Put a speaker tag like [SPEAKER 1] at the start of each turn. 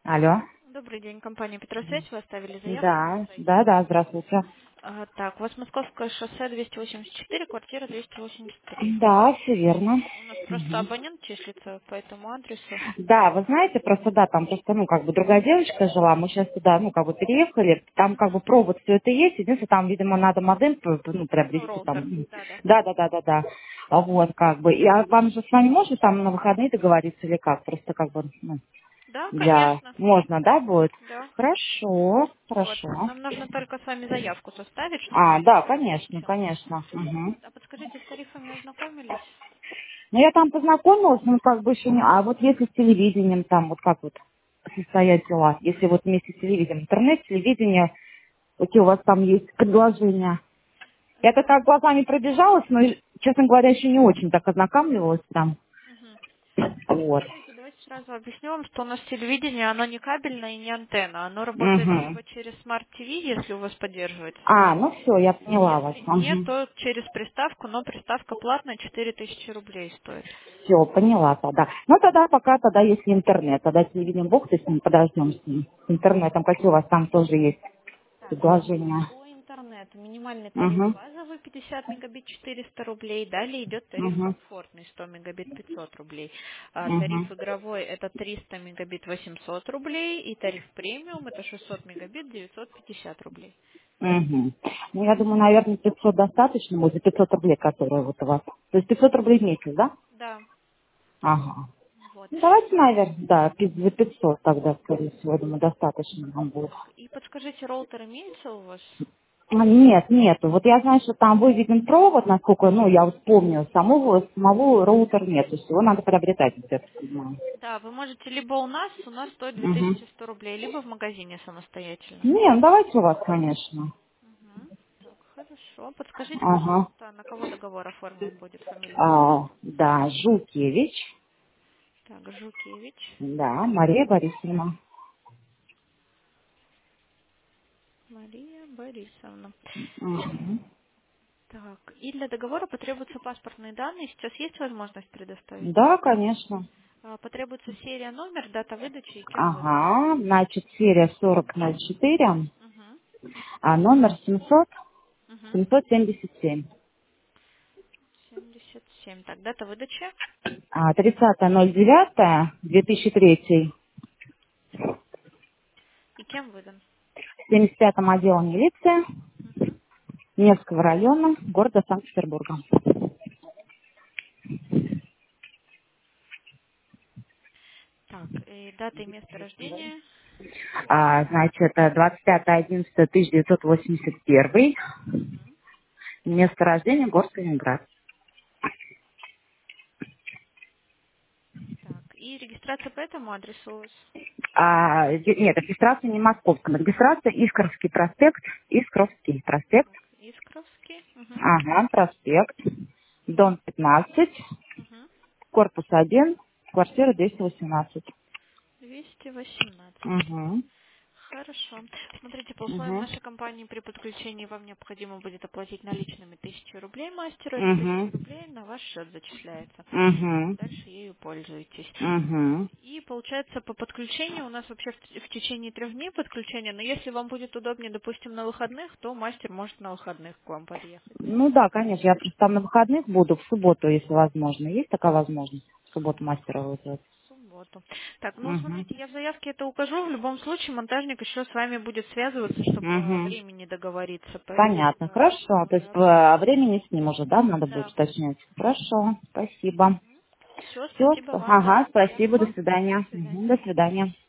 [SPEAKER 1] Алло.
[SPEAKER 2] Добрый день, компания «Петросвязь». Вы оставили заявку на
[SPEAKER 1] Да,
[SPEAKER 2] сайте.
[SPEAKER 1] да, да, здравствуйте.
[SPEAKER 2] Так, у вас Московское шоссе 284, квартира 283.
[SPEAKER 1] Да, все верно.
[SPEAKER 2] У нас просто
[SPEAKER 1] Мгм.
[SPEAKER 2] абонент числится по этому адресу.
[SPEAKER 1] Да, вы знаете, просто да, там просто, другая девочка жила, мы сейчас туда, переехали, там
[SPEAKER 2] Мгм.
[SPEAKER 1] провод, все это есть, единственное, там, видимо, надо модем,
[SPEAKER 2] Ну,
[SPEAKER 1] приобрести там.
[SPEAKER 2] роутер. Да-да.
[SPEAKER 1] Да, да, да, да, да. Вот, И вам же с вами можно там на выходные договориться или как? Просто
[SPEAKER 2] Да,
[SPEAKER 1] для...
[SPEAKER 2] конечно.
[SPEAKER 1] Можно, да, будет?
[SPEAKER 2] Да.
[SPEAKER 1] Хорошо,
[SPEAKER 2] Вот.
[SPEAKER 1] хорошо.
[SPEAKER 2] Нам нужно только с вами заявку составить, чтобы
[SPEAKER 1] А, да,
[SPEAKER 2] начать
[SPEAKER 1] конечно,
[SPEAKER 2] встречу.
[SPEAKER 1] конечно. Мгм.
[SPEAKER 2] Вот. А подскажите, с тарифами ознакомились?
[SPEAKER 1] Ну, я там познакомилась, еще не... А вот если с телевидением, там, вот как вот состоят дела? Если вот вместе с телевидением, интернет, телевидение, какие у вас там есть предложения? Я
[SPEAKER 2] Да.
[SPEAKER 1] так глазами пробежалась, но, честно говоря, еще не очень так ознакомливалась там.
[SPEAKER 2] Мгм.
[SPEAKER 1] Вот.
[SPEAKER 2] Смотрите, давайте сразу объясню вам, что у нас телевидение, оно не кабельное и не антенна. Оно работает
[SPEAKER 1] Угу.
[SPEAKER 2] либо через Smart TV, если у вас поддерживается Smart
[SPEAKER 1] А, ну
[SPEAKER 2] TV.
[SPEAKER 1] все, я поняла вас.
[SPEAKER 2] Если нет,
[SPEAKER 1] Угу.
[SPEAKER 2] то через приставку, но приставка платная, 4000 рублей стоит.
[SPEAKER 1] Все, поняла тогда. Ну, тогда пока, тогда если интернет, тогда телевидение бог, то с ним подождем с ним. С интернетом, какие у вас там тоже есть
[SPEAKER 2] Так, смотрите,
[SPEAKER 1] предложения?
[SPEAKER 2] по интернету минимальный тариф
[SPEAKER 1] Угу.
[SPEAKER 2] базовый 50 мегабит 400 рублей, далее идет тариф
[SPEAKER 1] Угу.
[SPEAKER 2] комфортный 100 мегабит 500 рублей,
[SPEAKER 1] Угу.
[SPEAKER 2] тариф игровой это 300 мегабит 800 рублей и тариф премиум это 600 мегабит 950 рублей.
[SPEAKER 1] Угу. Ну, я думаю, наверное, 500 достаточно будет, за 500 рублей, которые вот у вас. То есть 500 рублей в месяц, да?
[SPEAKER 2] Да,
[SPEAKER 1] Ага.
[SPEAKER 2] вот.
[SPEAKER 1] Ну, давайте, наверное, да, за 500 тогда, скорее всего, я думаю, достаточно нам будет.
[SPEAKER 2] Так, и подскажите, роутер имеется у вас?
[SPEAKER 1] Нет, нету. Вот я знаю, что там выведен провод, насколько, я вот помню, самого роутера нет, то есть его надо приобретать, вот я так понимаю.
[SPEAKER 2] Да, вы можете либо у нас стоит
[SPEAKER 1] Угу.
[SPEAKER 2] 2100 рублей, либо в магазине самостоятельно.
[SPEAKER 1] Не, ну давайте у вас, конечно.
[SPEAKER 2] Мгм. Так, хорошо. Подскажите,
[SPEAKER 1] Ага.
[SPEAKER 2] пожалуйста, на кого договор оформлен будет, фамилия, имя, отчество?
[SPEAKER 1] Да, Жукевич,
[SPEAKER 2] Так, Жукевич,
[SPEAKER 1] да, Мария Борисовна.
[SPEAKER 2] Мария Борисовна.
[SPEAKER 1] Мгм.
[SPEAKER 2] Так, и для договора потребуются паспортные данные. Сейчас есть возможность предоставить?
[SPEAKER 1] Да, конечно.
[SPEAKER 2] Потребуется серия, номер, дата выдачи и кем выдан.
[SPEAKER 1] Ага, значит, серия 4004,
[SPEAKER 2] Угу.
[SPEAKER 1] а номер 700,
[SPEAKER 2] Угу.
[SPEAKER 1] 777.
[SPEAKER 2] 77. Так, дата выдачи
[SPEAKER 1] 30.09.2003,
[SPEAKER 2] и кем выдан.
[SPEAKER 1] в 75-м отделом милиции
[SPEAKER 2] Угу.
[SPEAKER 1] Невского района, города Санкт-Петербурга.
[SPEAKER 2] Так, и дата и место рождения.
[SPEAKER 1] Значит, 25.11.1981,
[SPEAKER 2] Угу.
[SPEAKER 1] место рождения город Калининград.
[SPEAKER 2] Так, и регистрация по этому адресу у вас?
[SPEAKER 1] Нет, регистрация не московская, регистрация Искровский проспект, Искровский проспект,
[SPEAKER 2] Так, Искровский. Угу.
[SPEAKER 1] ага, проспект, дом 15,
[SPEAKER 2] Угу.
[SPEAKER 1] корпус 1, квартира 218.
[SPEAKER 2] 218.
[SPEAKER 1] Угу,
[SPEAKER 2] Хорошо. Смотрите, по условиям
[SPEAKER 1] угу,
[SPEAKER 2] нашей компании при подключении вам необходимо будет оплатить наличными 1000 рублей мастеру. Это
[SPEAKER 1] угу,
[SPEAKER 2] 1000 рублей на ваш счет зачисляется.
[SPEAKER 1] угу,
[SPEAKER 2] Дальше ею пользуетесь.
[SPEAKER 1] угу.
[SPEAKER 2] И получается, по подключению у нас вообще в течение 3 дней подключения, но если вам будет удобнее, допустим, на выходных, то мастер может на выходных к вам подъехать.
[SPEAKER 1] Ну да, конечно, я просто там на выходных буду, в субботу, если возможно. Есть такая возможность? В субботу мастера вызвать?
[SPEAKER 2] В субботу. Так, ну
[SPEAKER 1] Угу,
[SPEAKER 2] смотрите, я в заявке это укажу. В любом случае монтажник еще с вами будет связываться, чтобы о
[SPEAKER 1] угу.
[SPEAKER 2] времени договориться. Поэтому
[SPEAKER 1] Понятно, хорошо. То есть
[SPEAKER 2] да.
[SPEAKER 1] времени с ним уже, да, надо будет
[SPEAKER 2] Да.
[SPEAKER 1] уточнять? Хорошо, спасибо.
[SPEAKER 2] Все,
[SPEAKER 1] Все,
[SPEAKER 2] спасибо вам. Да,
[SPEAKER 1] ага, спасибо, до
[SPEAKER 2] приятного. До
[SPEAKER 1] свидания. Мгм,
[SPEAKER 2] свидания.
[SPEAKER 1] до свидания.